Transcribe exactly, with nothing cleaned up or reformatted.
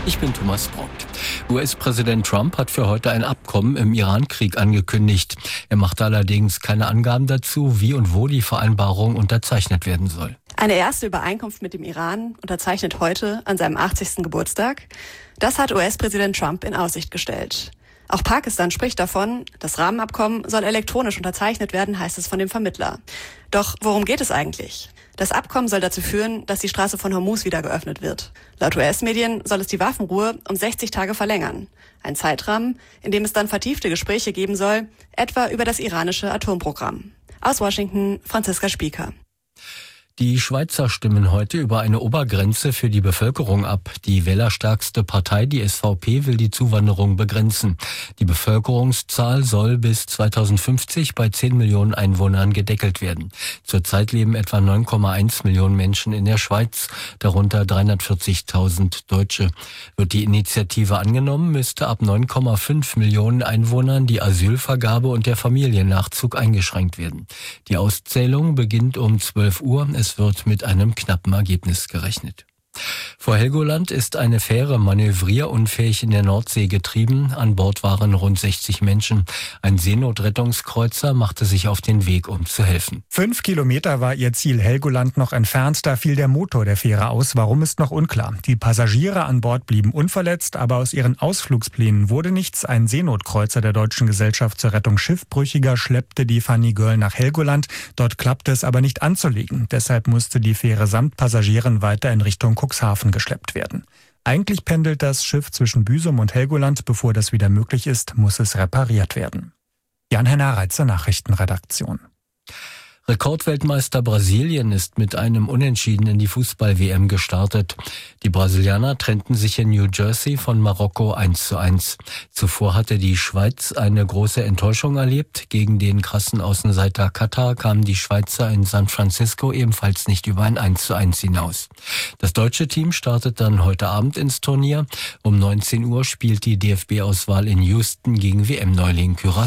Ich bin Thomas Braunt. U S-Präsident Trump hat für heute ein Abkommen im Iran-Krieg angekündigt. Er machte allerdings keine Angaben dazu, wie und wo die Vereinbarung unterzeichnet werden soll. Eine erste Übereinkunft mit dem Iran unterzeichnet heute an seinem achtzigsten Geburtstag. Das hat U S-Präsident Trump in Aussicht gestellt. Auch Pakistan spricht davon, das Rahmenabkommen soll elektronisch unterzeichnet werden, heißt es von dem Vermittler. Doch worum geht es eigentlich? Das Abkommen soll dazu führen, dass die Straße von Hormuz wieder geöffnet wird. Laut U S-Medien soll es die Waffenruhe um sechzig Tage verlängern. Ein Zeitrahmen, in dem es dann vertiefte Gespräche geben soll, etwa über das iranische Atomprogramm. Aus Washington, Franziska Spieker. Die Schweizer stimmen heute über eine Obergrenze für die Bevölkerung ab. Die wählerstärkste Partei, die S V P, will die Zuwanderung begrenzen. Die Bevölkerungszahl soll bis zweitausendfünfzig bei zehn Millionen Einwohnern gedeckelt werden. Zurzeit leben etwa neun Komma eins Millionen Menschen in der Schweiz, darunter dreihundertvierzigtausend Deutsche. Wird die Initiative angenommen, müsste ab neun Komma fünf Millionen Einwohnern die Asylvergabe und der Familiennachzug eingeschränkt werden. Die Auszählung beginnt um zwölf Uhr. Es wird mit einem knappen Ergebnis gerechnet. Vor Helgoland ist eine Fähre manövrierunfähig in der Nordsee getrieben. An Bord waren rund sechzig Menschen. Ein Seenotrettungskreuzer machte sich auf den Weg, um zu helfen. Fünf Kilometer war ihr Ziel Helgoland noch entfernt. Da fiel der Motor der Fähre aus. Warum, ist noch unklar. Die Passagiere an Bord blieben unverletzt, aber aus ihren Ausflugsplänen wurde nichts. Ein Seenotkreuzer der Deutschen Gesellschaft zur Rettung Schiffbrüchiger schleppte die Funny Girl nach Helgoland. Dort klappte es aber nicht anzulegen. Deshalb musste die Fähre samt Passagieren weiter in Richtung Cuxhaven geschleppt werden. Eigentlich pendelt das Schiff zwischen Büsum und Helgoland. Bevor das wieder möglich ist, muss es repariert werden. Jan-Henner Reitzer, Nachrichtenredaktion. Rekordweltmeister Brasilien ist mit einem Unentschieden in die Fußball-W M gestartet. Die Brasilianer trennten sich in New Jersey von Marokko eins zu eins. Zuvor hatte die Schweiz eine große Enttäuschung erlebt. Gegen den krassen Außenseiter Katar kamen die Schweizer in San Francisco ebenfalls nicht über ein eins zu eins hinaus. Das deutsche Team startet dann heute Abend ins Turnier. Um neunzehn Uhr spielt die D F B-Auswahl in Houston gegen W M-Neuling Curaçao.